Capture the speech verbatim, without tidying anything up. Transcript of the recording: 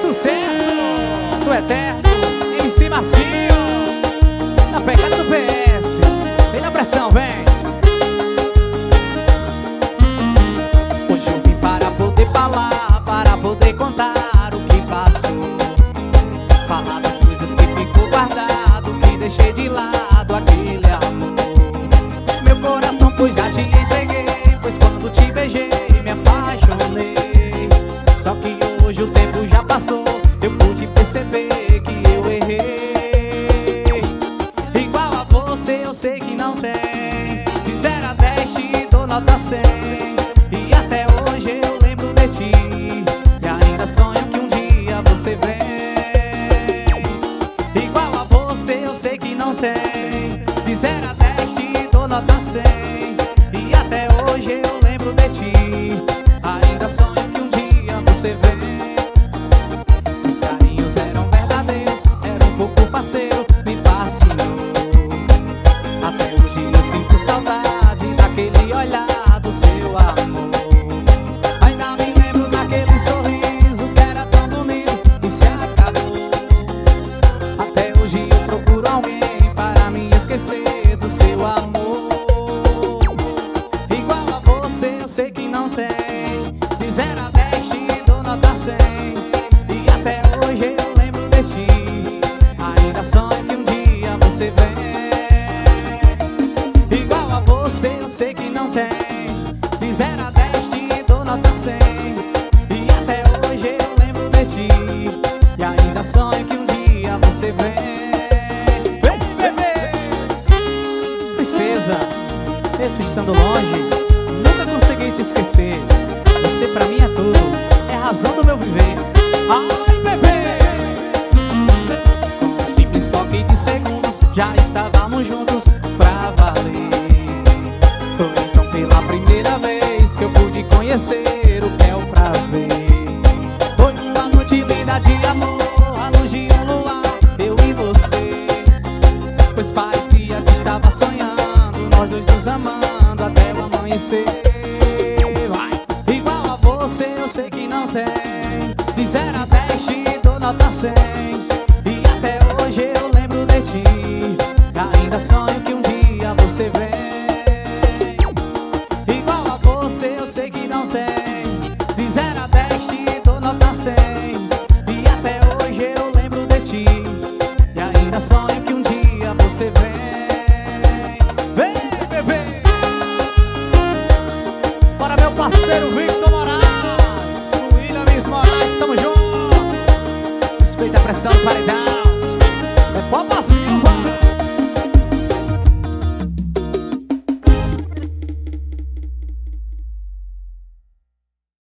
sucesso do eterno M C Macio, na pegada do P S. Vem na pressão, vem. Hoje eu vim para poder falar, para poder contar o que passou, falar das coisas que ficou guardado, que deixei de lado aquele amor. Meu coração pois já te entreguei, pois quando te beijei me apaixonei. Só que hoje o tempo já passou, eu pude perceber que eu errei. Igual a você eu sei que não tem, de zero a dez te dou nota cem. E até hoje eu lembro de ti, e ainda sonho que um dia você vem. Igual a você eu sei que não tem, de zero a dez te dou nota cem. E até hoje eu lembro de ti, ainda sonho que um dia você vem. Esses carinhos eram verdadeiros, era um pouco faceiro, me fascinou. Até hoje eu sinto saudade daquele olhar do seu amor. Ainda me lembro daquele sorriso que era tão bonito e se acabou. Até hoje eu procuro alguém para me esquecer do seu amor. Igual a você eu sei que não tem, de zero a dez te dou nota cem. E até hoje eu lembro de ti, ainda sonho que um dia você vem. Igual a você eu sei que não tem, de zero a dez te dou nota cem. E até hoje eu lembro de ti, e ainda sonho que um dia você vem. Vem, bebê! Princesa, mesmo estando longe, nunca consegui te esquecer. Você pra mim é tudo, é a razão do meu viver. Ai, bebê! Com um simples toque de segundos, já estávamos juntos pra valer. Foi então pela primeira vez que eu pude conhecer o que é o prazer. Foi uma noite linda de amor, a luz de um luar, eu e você. Pois parecia que estava sonhando, nós dois nos amando até o amanhecer. Igual a você eu sei que não tem, de zero a dez te dou nota cem. E até hoje eu lembro de ti, ainda sonho que um dia você vem. Igual a você eu sei que não tem, de zero a dez te dou nota cem. E até hoje eu lembro de ti, e ainda sonho que um dia você vem. Vem, bebê! Para meu parceiro Victor Moraes, William Moraes, tamo junto. Respeita a pressão do paredão.